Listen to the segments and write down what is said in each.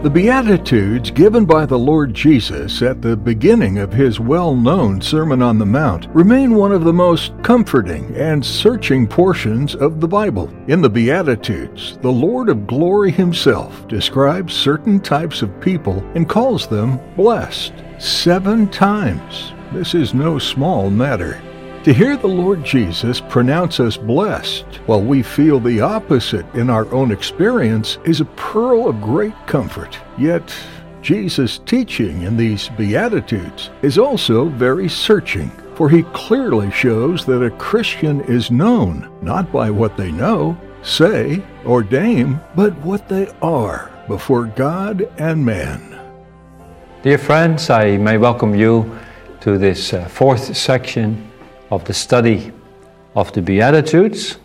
The Beatitudes given by the Lord Jesus at the beginning of his well-known Sermon on the Mount remain one of the most comforting and searching portions of the Bible. In the Beatitudes, the Lord of glory himself describes certain types of people and calls them blessed 7 times. This is no small matter. To hear the Lord Jesus pronounce us blessed while we feel the opposite in our own experience is a pearl of great comfort. Yet, Jesus' teaching in these Beatitudes is also very searching, for he clearly shows that a Christian is known not by what they know, say, or name, but what they are before God and man. Dear friends, I may welcome you to this fourth section of the study of the Beatitudes.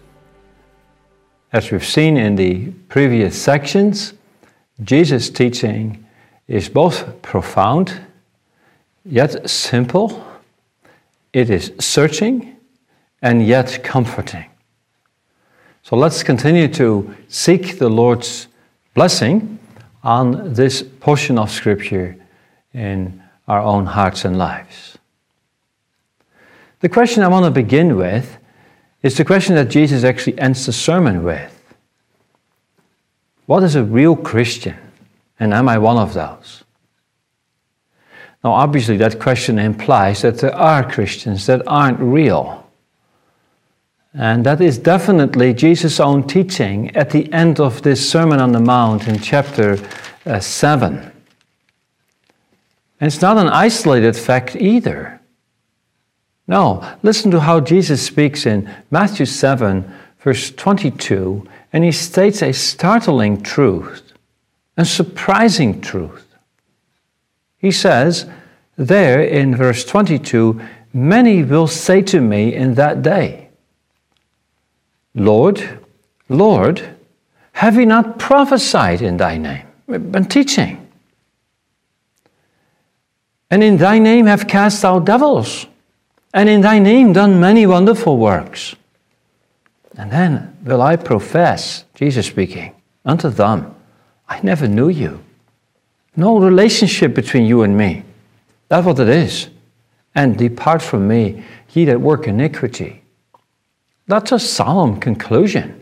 As we've seen in the previous sections, Jesus' teaching is both profound, yet simple. It is searching and yet comforting. So let's continue to seek the Lord's blessing on this portion of Scripture in our own hearts and lives. The question I want to begin with is the question that Jesus actually ends the sermon with. What is a real Christian? And am I one of those? Now, obviously, that question implies that there are Christians that aren't real. And that is definitely Jesus' own teaching at the end of this Sermon on the Mount in chapter 7. And it's not an isolated fact either. No, listen to how Jesus speaks in Matthew 7, verse 22, and he states a startling truth, a surprising truth. He says there in verse 22, "Many will say to me in that day, 'Lord, Lord, have we not prophesied in thy name?'" We've been teaching. "And in thy name have cast out devils, and in thy name done many wonderful works. And then will I profess," Jesus speaking, "unto them, I never knew you. No relationship between you and me. That's what it is. And depart from me, ye that work iniquity." That's a solemn conclusion.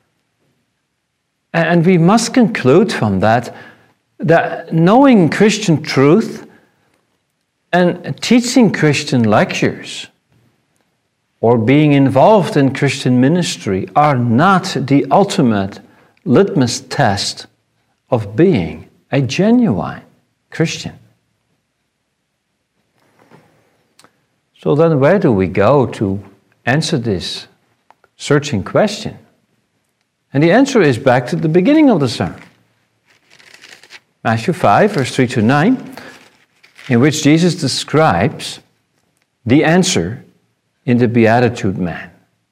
And we must conclude from that knowing Christian truth and teaching Christian lectures or being involved in Christian ministry are not the ultimate litmus test of being a genuine Christian. So then where do we go to answer this searching question? And the answer is back to the beginning of the sermon. Matthew 5, verse 3 to 9, in which Jesus describes the answer in the Beatitude man.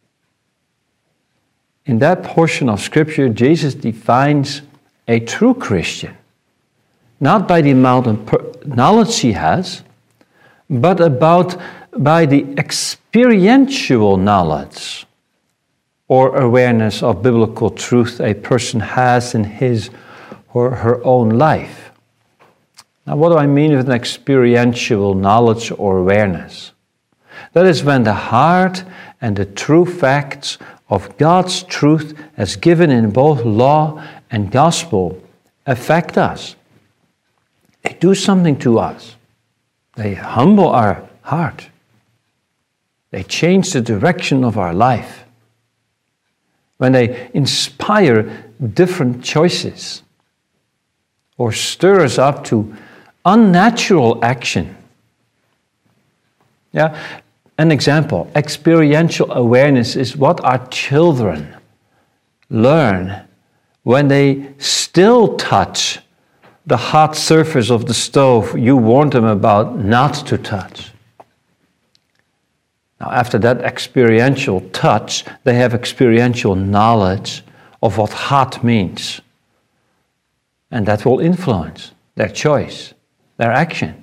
In that portion of Scripture, Jesus defines a true Christian, not by the amount of knowledge he has, but by the experiential knowledge or awareness of biblical truth a person has in his or her own life. Now, what do I mean with an experiential knowledge or awareness? That is when the heart and the true facts of God's truth as given in both law and gospel affect us. They do something to us. They humble our heart. They change the direction of our life. When they inspire different choices or stir us up to unnatural action. Yeah, an example, experiential awareness is what our children learn when they still touch the hot surface of the stove you warned them about not to touch. Now, after that experiential touch, they have experiential knowledge of what hot means. And that will influence their choice, their action.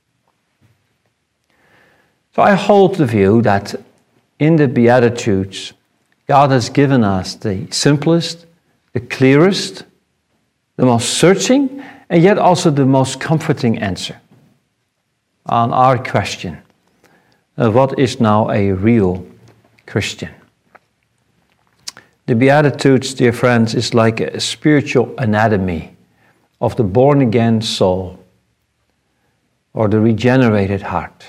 So I hold the view that in the Beatitudes, God has given us the simplest, the clearest, the most searching, and yet also the most comforting answer on our question of what is now a real Christian. The Beatitudes, dear friends, is like a spiritual anatomy of the born-again soul or the regenerated heart.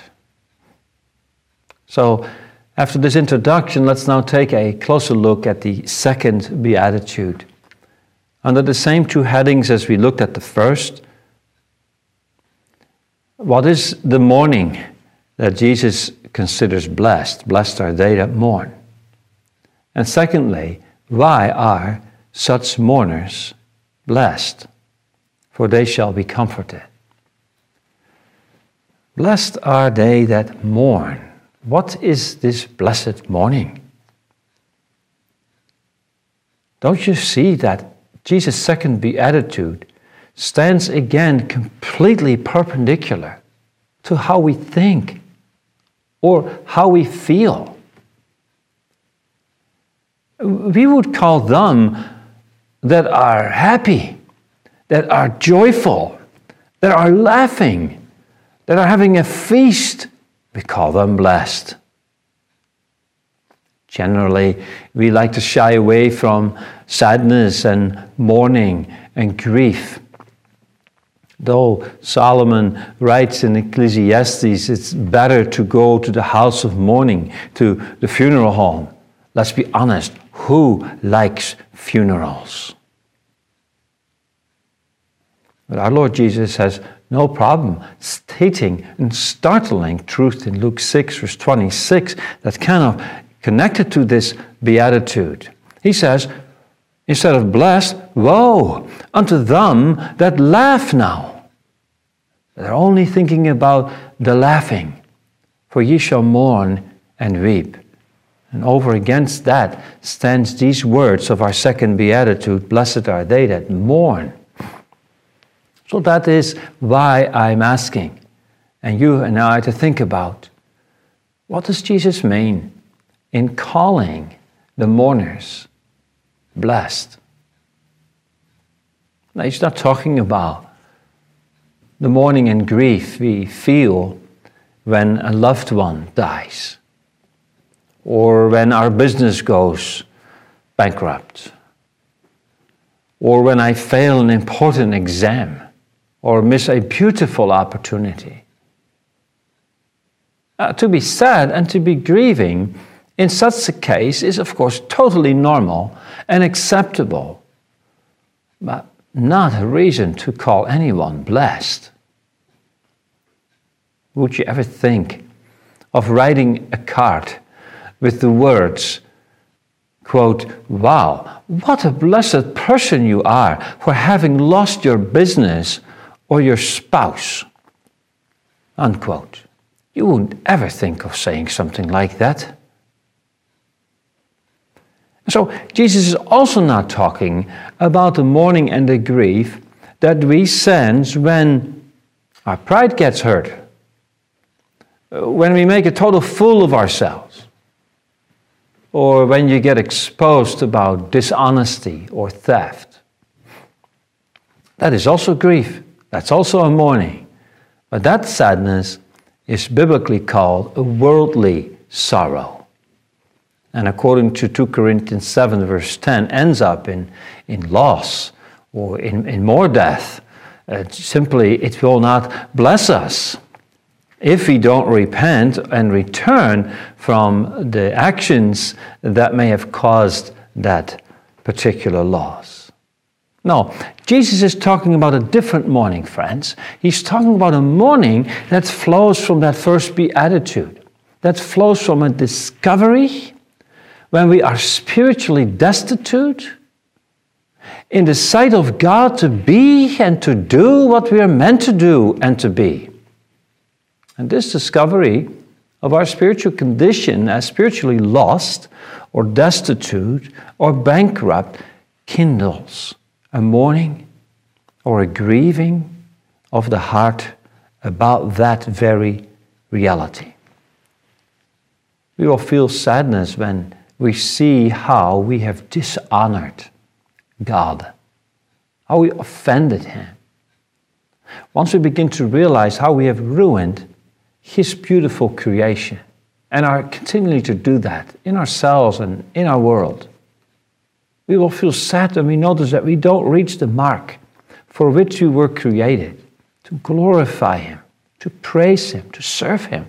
So, after this introduction, let's now take a closer look at the second Beatitude. Under the same two headings as we looked at the first, what is the morning that Jesus considers blessed? Blessed are they that mourn. And secondly, why are such mourners blessed? For they shall be comforted. Blessed are they that mourn. What is this blessed morning? Don't you see that Jesus' second beatitude stands again completely perpendicular to how we think or how we feel? We would call them that are happy, that are joyful, that are laughing, that are having a feast, we call them blessed. Generally, we like to shy away from sadness and mourning and grief. Though Solomon writes in Ecclesiastes, it's better to go to the house of mourning, to the funeral home. Let's be honest, who likes funerals? But our Lord Jesus has no problem stating a startling truth in Luke 6, verse 26, that's kind of connected to this beatitude. He says, instead of blessed, woe unto them that laugh now. They're only thinking about the laughing. For ye shall mourn and weep. And over against that stands these words of our second beatitude, blessed are they that mourn. So that is why I'm asking, and you and I to think about, what does Jesus mean in calling the mourners blessed? Now, he's not talking about the mourning and grief we feel when a loved one dies, or when our business goes bankrupt, or when I fail an important exam, or miss a beautiful opportunity. To be sad and to be grieving in such a case is, of course, totally normal and acceptable, but not a reason to call anyone blessed. Would you ever think of writing a card with the words, quote, wow, what a blessed person you are for having lost your business or your spouse, unquote. You wouldn't ever think of saying something like that. So Jesus is also not talking about the mourning and the grief that we sense when our pride gets hurt, when we make a total fool of ourselves, or when you get exposed about dishonesty or theft. That is also grief. That's also a mourning. But that sadness is biblically called a worldly sorrow. And according to 2 Corinthians 7, verse 10, ends up in loss or in more death. Simply, it will not bless us if we don't repent and return from the actions that may have caused that particular loss. No, Jesus is talking about a different mourning, friends. He's talking about a mourning that flows from that first beatitude, that flows from a discovery when we are spiritually destitute, in the sight of God to be and to do what we are meant to do and to be. And this discovery of our spiritual condition as spiritually lost or destitute or bankrupt kindles a mourning or a grieving of the heart about that very reality. We will feel sadness when we see how we have dishonored God, how we offended Him, once we begin to realize how we have ruined His beautiful creation, and are continuing to do that in ourselves and in our world, we will feel sad when we notice that we don't reach the mark for which we were created, to glorify Him, to praise Him, to serve Him.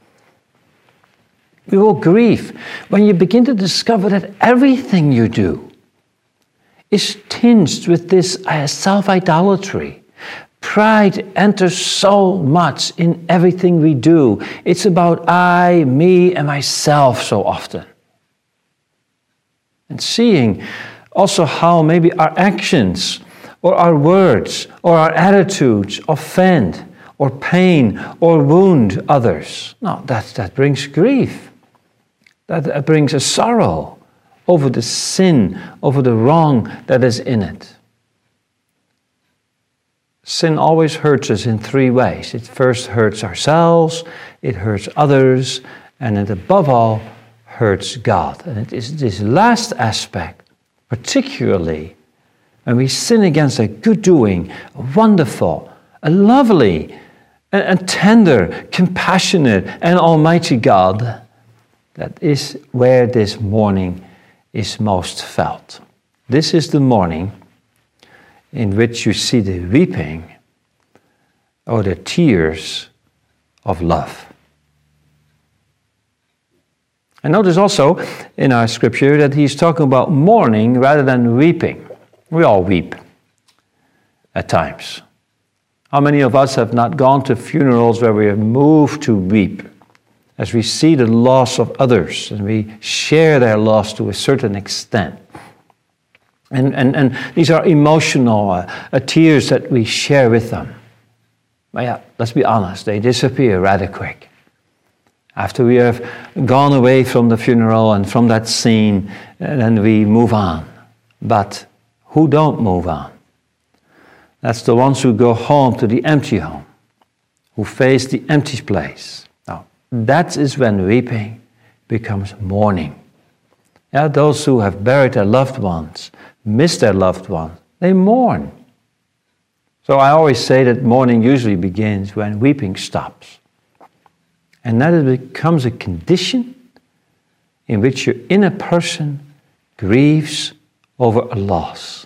We will grieve when you begin to discover that everything you do is tinged with this self-idolatry. Pride enters so much in everything we do. It's about I, me, and myself so often. And seeing also how maybe our actions or our words or our attitudes offend or pain or wound others. No, that brings grief. That brings a sorrow over the sin, over the wrong that is in it. Sin always hurts us in three ways. It first hurts ourselves, it hurts others, and it above all hurts God. And it is this last aspect, particularly when we sin against a good doing, a wonderful, a lovely, and tender, compassionate, and almighty God, that is where this mourning is most felt. This is the mourning in which you see the weeping or the tears of love. And notice also in our scripture that he's talking about mourning rather than weeping. We all weep at times. How many of us have not gone to funerals where we are moved to weep as we see the loss of others and we share their loss to a certain extent? And these are emotional tears that we share with them. But yeah, let's be honest, they disappear rather quick. After we have gone away from the funeral and from that scene, then we move on. But who don't move on? That's the ones who go home to the empty home, who face the empty place. Now, that is when weeping becomes mourning. Yeah, those who have buried their loved ones, miss their loved ones, they mourn. So I always say that mourning usually begins when weeping stops. And that it becomes a condition in which your inner person grieves over a loss.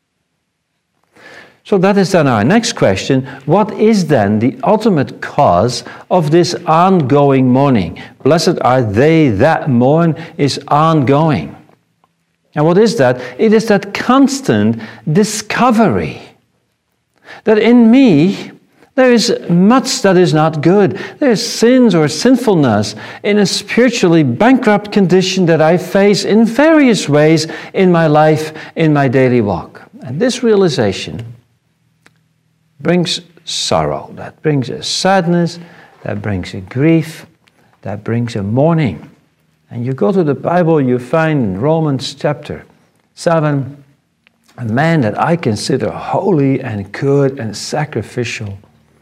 So that is then our next question. What is then the ultimate cause of this ongoing mourning? Blessed are they that mourn is ongoing. And what is that? It is that constant discovery that in me there is much that is not good. There is sins or sinfulness in a spiritually bankrupt condition that I face in various ways in my life, in my daily walk. And this realization brings sorrow, that brings a sadness, that brings a grief, that brings a mourning. And you go to the Bible, you find in Romans chapter 7, a man that I consider holy and good and sacrificial,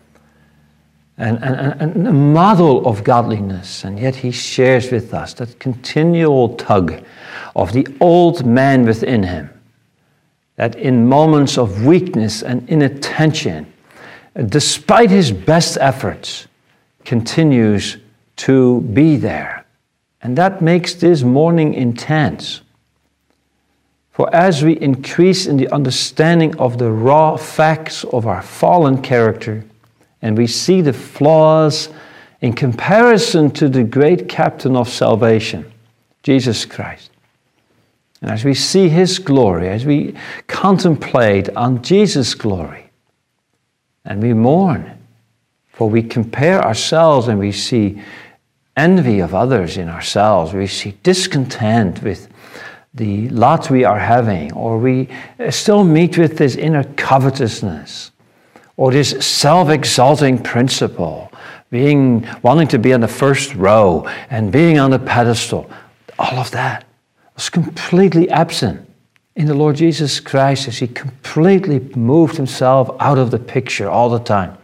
and a model of godliness, and yet he shares with us that continual tug of the old man within him, that in moments of weakness and inattention, despite his best efforts, continues to be there. And that makes this mourning intense. For as we increase in the understanding of the raw facts of our fallen character, and we see the flaws in comparison to the great captain of salvation, Jesus Christ, and as we see His glory, as we contemplate on Jesus' glory, and we mourn, for we compare ourselves and we see envy of others in ourselves, we see discontent with the lot we are having, or we still meet with this inner covetousness, or this self-exalting principle, wanting to be on the first row and being on the pedestal. All of that was completely absent in the Lord Jesus Christ as He completely moved Himself out of the picture all the time.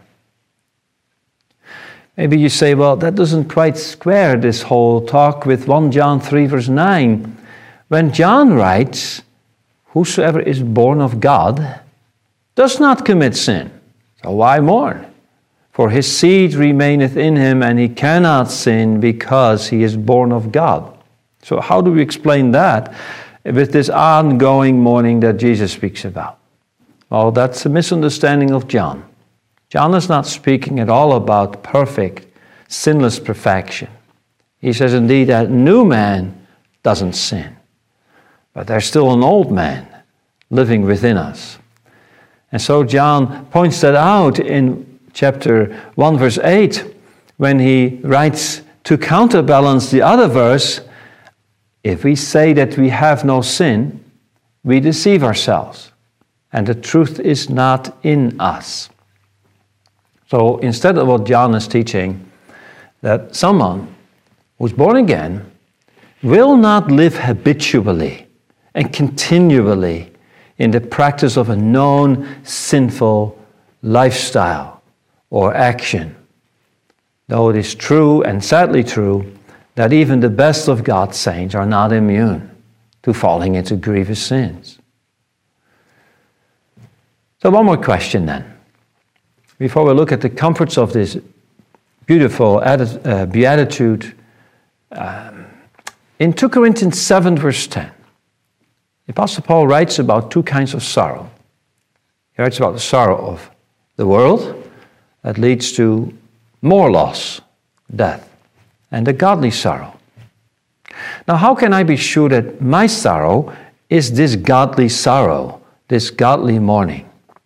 Maybe you say, well, that doesn't quite square this whole talk with 1 John 3 verse 9. When John writes, whosoever is born of God does not commit sin. So why mourn? For his seed remaineth in him, and he cannot sin because he is born of God. So how do we explain that with this ongoing mourning that Jesus speaks about? Well, that's a misunderstanding of John. John is not speaking at all about perfect, sinless perfection. He says indeed that new man doesn't sin, but there's still an old man living within us. And so John points that out in chapter 1, verse 8, when he writes to counterbalance the other verse, if we say that we have no sin, we deceive ourselves, and the truth is not in us. So instead of what John is teaching, that someone who's born again will not live habitually and continually in the practice of a known sinful lifestyle or action. Though it is true, and sadly true, that even the best of God's saints are not immune to falling into grievous sins. So one more question then, before we look at the comforts of this beautiful beatitude. In 2 Corinthians 7, verse 10, the Apostle Paul writes about two kinds of sorrow. He writes about the sorrow of the world that leads to more loss, death, and the godly sorrow. Now, how can I be sure that my sorrow is this godly sorrow, this godly mourning?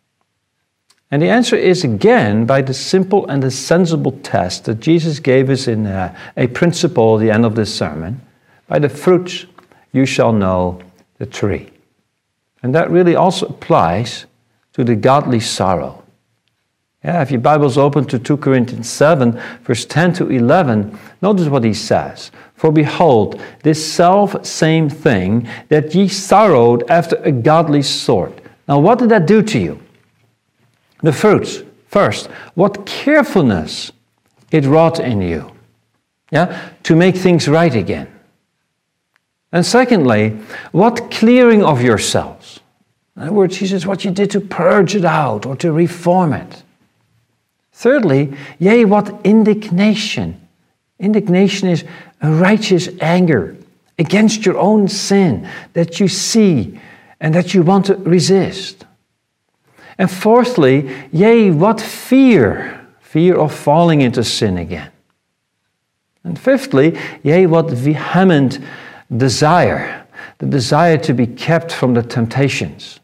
And the answer is again by the simple and the sensible test that Jesus gave us in a principle at the end of this sermon. By the fruits you shall know the tree. And that really also applies to the godly sorrow. Yeah, if your Bible's open to 2 Corinthians 7, verse 10 to 11, notice what he says. For behold, this self same thing that ye sorrowed after a godly sort. Now what did that do to you? The fruits. First, what carefulness it wrought in you, to make things right again. And secondly, what clearing of yourselves. In other words, he says, what you did to purge it out or to reform it. Thirdly, yea, what indignation. Indignation is a righteous anger against your own sin that you see and that you want to resist. And fourthly, yea, what fear of falling into sin again. And fifthly, yea, what vehement desire, the desire to be kept from the temptations.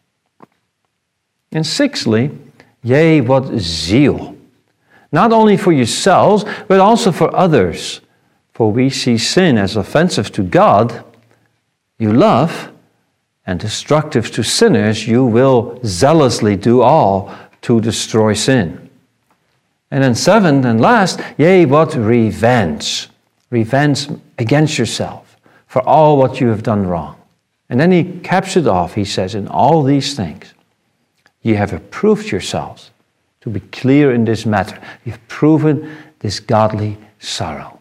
And sixthly, yea, what zeal, not only for yourselves, but also for others. For we see sin as offensive to God, you love, and destructive to sinners, you will zealously do all to destroy sin. And then seventh and last, yea, what revenge. Revenge against yourself for all what you have done wrong. And then he caps it off, he says, in all these things, ye have approved yourselves to be clear in this matter. You've proven this godly sorrow.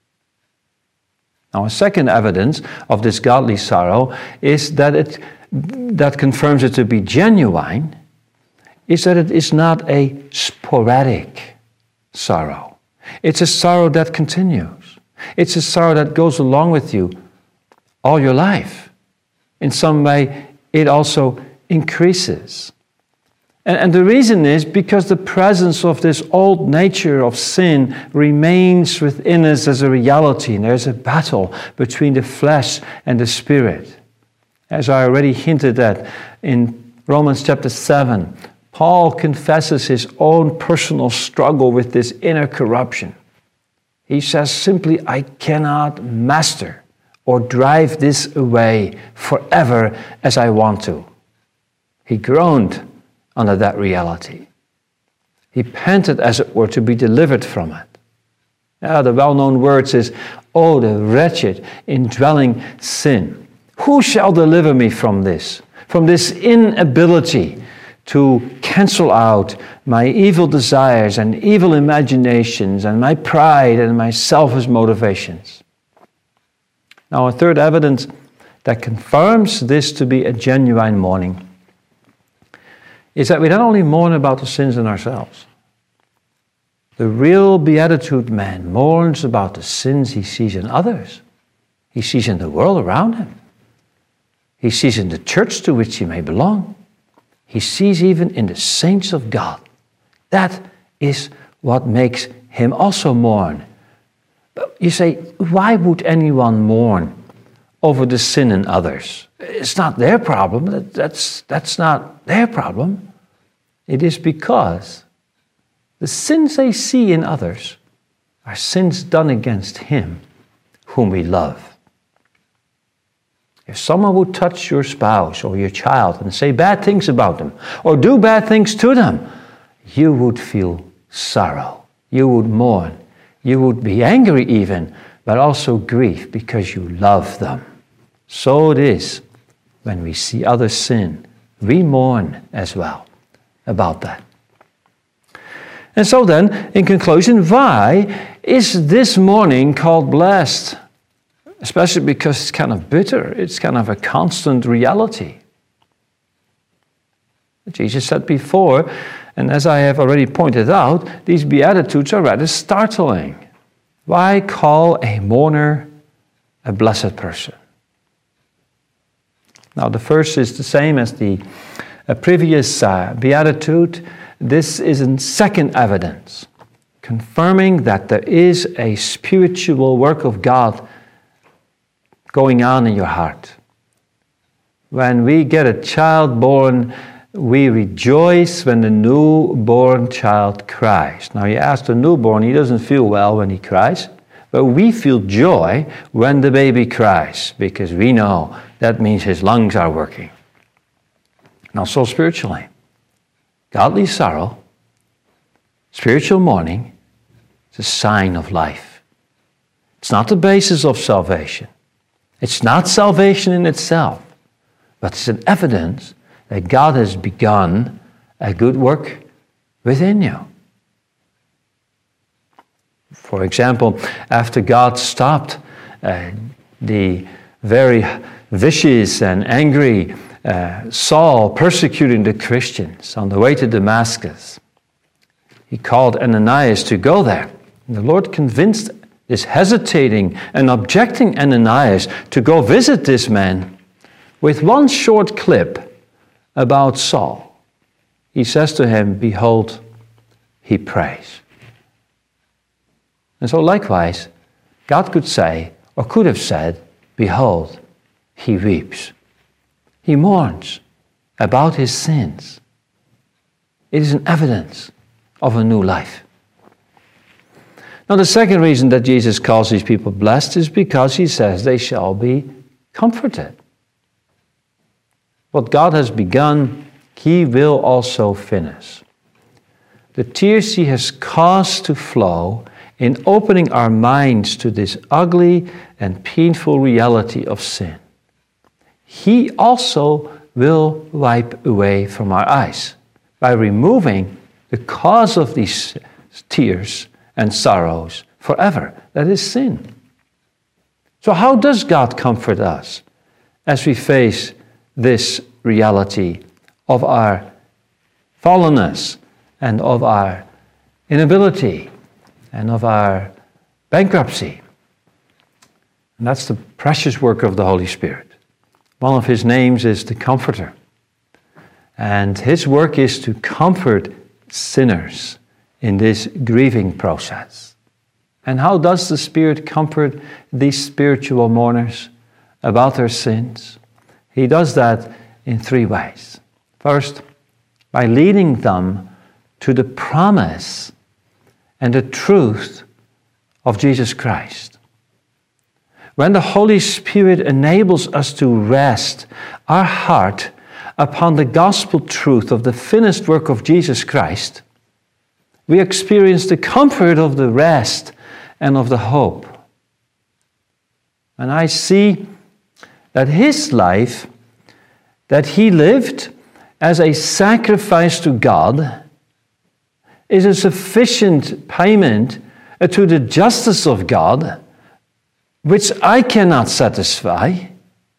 Now, a second evidence of this godly sorrow is that confirms it to be genuine, is that it is not a sporadic sorrow. It's a sorrow that continues. It's a sorrow that goes along with you all your life. In some way, it also increases. And the reason is because the presence of this old nature of sin remains within us as a reality. And there's a battle between the flesh and the spirit. As I already hinted at in Romans chapter 7, Paul confesses his own personal struggle with this inner corruption. He says simply, I cannot master or drive this away forever as I want to. He groaned under that reality. He panted, as it were, to be delivered from it. The well-known words is, oh, the wretched indwelling sin. Who shall deliver me from this inability to cancel out my evil desires and evil imaginations and my pride and my selfish motivations? Now, a third evidence that confirms this to be a genuine mourning is that we not only mourn about the sins in ourselves. The real beatitude man mourns about the sins he sees in others. He sees in the world around him. He sees in the church to which he may belong. He sees even in the saints of God. That is what makes him also mourn. But you say, why would anyone mourn over the sin in others? It's not their problem. That's not their problem. It is because the sins they see in others are sins done against him whom we love. If someone would touch your spouse or your child and say bad things about them or do bad things to them, you would feel sorrow. You would mourn. You would be angry even, but also grief because you love them. So it is when we see others sin. We mourn as well about that. And so then, in conclusion, why is this morning called blessed? Especially because it's kind of bitter. It's kind of a constant reality. Jesus said before, and as I have already pointed out, these Beatitudes are rather startling. Why call a mourner a blessed person? Now, the first is the same as the previous Beatitude. This is a second evidence, confirming that there is a spiritual work of God going on in your heart. When we get a child born, we rejoice when the newborn child cries. Now you ask the newborn, he doesn't feel well when he cries, but we feel joy when the baby cries because we know that means his lungs are working. Now so spiritually, godly sorrow, spiritual mourning, is a sign of life. It's not the basis of salvation. It's not salvation in itself, but it's an evidence that God has begun a good work within you. For example, after God stopped the very vicious and angry Saul persecuting the Christians on the way to Damascus, he called Ananias to go there. And the Lord convinced this hesitating and objecting Ananias to go visit this man with one short clip about Saul. He says to him, behold, he prays. And so likewise, God could say, or could have said, behold, he weeps. He mourns about his sins. It is an evidence of a new life. Now, the second reason that Jesus calls these people blessed is because he says they shall be comforted. What God has begun, he will also finish. The tears he has caused to flow in opening our minds to this ugly and painful reality of sin, he also will wipe away from our eyes by removing the cause of these tears and sorrows forever. That is sin. So how does God comfort us as we face this reality of our fallenness and of our inability and of our bankruptcy? And that's the precious work of the Holy Spirit. One of his names is the Comforter. And his work is to comfort sinners in this grieving process. And how does the Spirit comfort these spiritual mourners about their sins? He does that in three ways. First, by leading them to the promise and the truth of Jesus Christ. When the Holy Spirit enables us to rest our heart upon the gospel truth of the finished work of Jesus Christ, we experience the comfort of the rest and of the hope. And I see that his life, that he lived as a sacrifice to God, is a sufficient payment to the justice of God, which I cannot satisfy,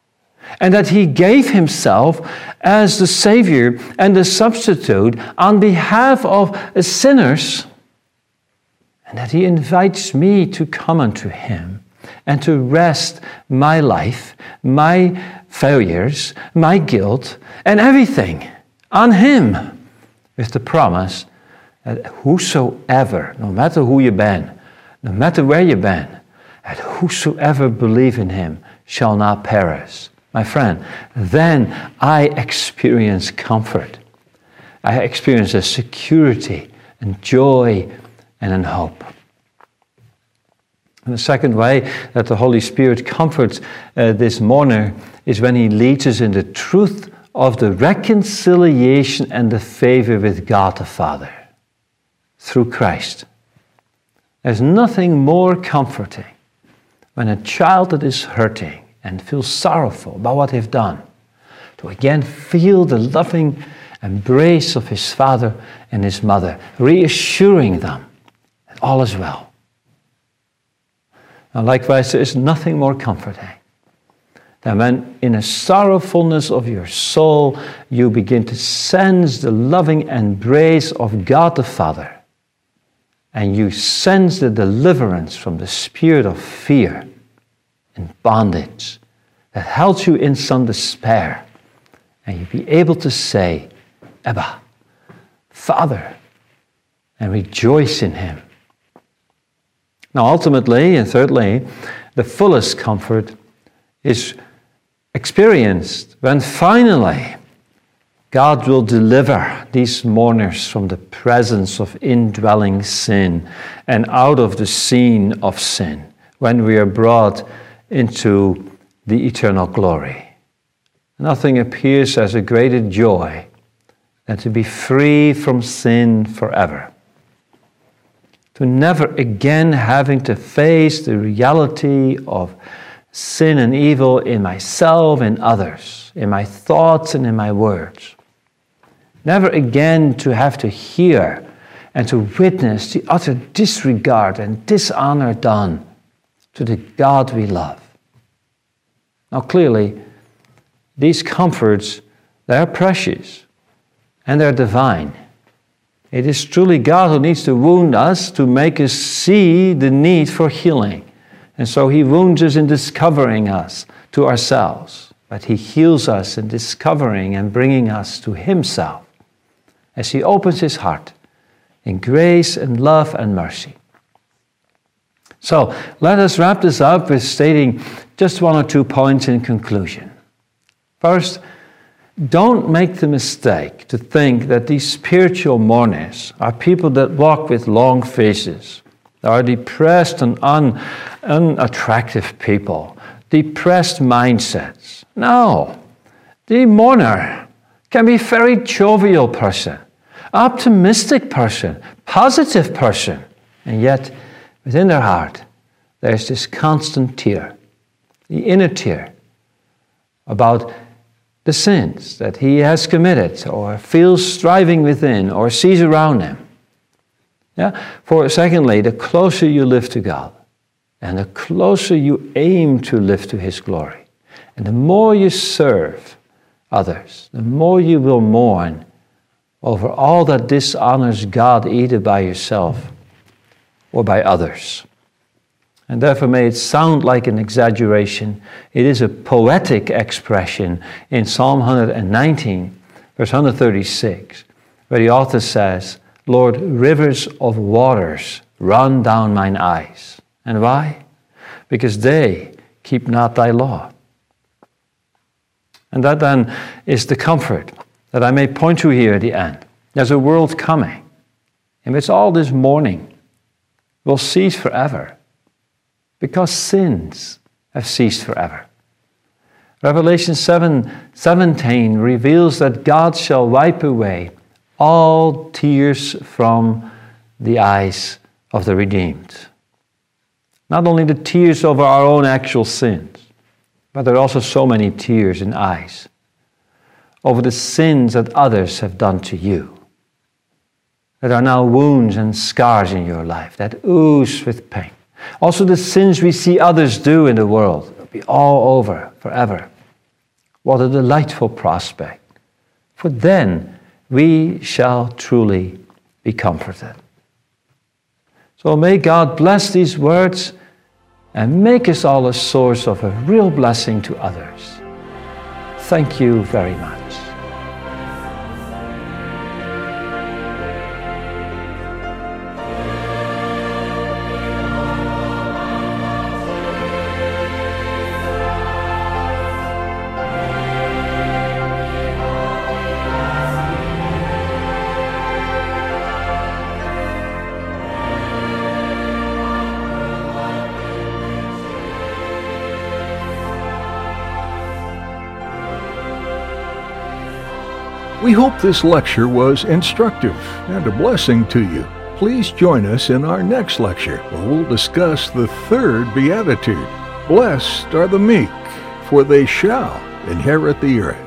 and that he gave himself as the Savior and the substitute on behalf of sinners, and that he invites me to come unto him and to rest my life, my failures, my guilt, and everything on him, with the promise that whosoever, no matter who you've been, no matter where you've been, that whosoever believe in him shall not perish. My friend, then I experience comfort. I experience a security and joy and an hope. And the second way that the Holy Spirit comforts this mourner is when he leads us in the truth of the reconciliation and the favor with God the Father through Christ. There's nothing more comforting when a child that is hurting and feels sorrowful about what they've done, to again feel the loving embrace of his father and his mother, reassuring them that all is well. And likewise, there is nothing more comforting than when in a sorrowfulness of your soul, you begin to sense the loving embrace of God the Father, and you sense the deliverance from the spirit of fear and bondage that held you in some despair, and you be able to say, Abba, Father, and rejoice in him. Now ultimately, and thirdly, the fullest comfort is experienced when finally God will deliver these mourners from the presence of indwelling sin and out of the scene of sin, when we are brought into the eternal glory. Nothing appears as a greater joy than to be free from sin forever. To never again having to face the reality of sin and evil in myself and others, in my thoughts and in my words. Never again to have to hear and to witness the utter disregard and dishonor done to the God we love. Now clearly, these comforts, they are precious and they're divine. It is truly God who needs to wound us to make us see the need for healing. And so he wounds us in discovering us to ourselves, but he heals us in discovering and bringing us to himself as he opens his heart in grace and love and mercy. So let us wrap this up with stating just one or 2 points in conclusion. First, don't make the mistake to think that these spiritual mourners are people that walk with long faces, are depressed and unattractive people, depressed mindsets. No, the mourner can be a very jovial person, optimistic person, positive person, and yet within their heart there's this constant tear, the inner tear about the sins that he has committed or feels striving within or sees around him. For secondly, the closer you live to God and the closer you aim to live to his glory, and the more you serve others, the more you will mourn over all that dishonors God, either by yourself or by others. And therefore may it sound like an exaggeration. It is a poetic expression in Psalm 119, verse 136, where the author says, Lord, rivers of waters run down mine eyes. And why? Because they keep not thy law. And that then is the comfort that I may point to here at the end. There's a world coming in which all this mourning will cease forever, because sins have ceased forever. Revelation 7:17 reveals that God shall wipe away all tears from the eyes of the redeemed. Not only the tears over our own actual sins, but there are also so many tears in eyes over the sins that others have done to you, that are now wounds and scars in your life that ooze with pain. Also the sins we see others do in the world will be all over forever. What a delightful prospect. For then we shall truly be comforted. So may God bless these words and make us all a source of a real blessing to others. Thank you very much. We hope this lecture was instructive and a blessing to you. Please join us in our next lecture, where we'll discuss the third beatitude. Blessed are the meek, for they shall inherit the earth.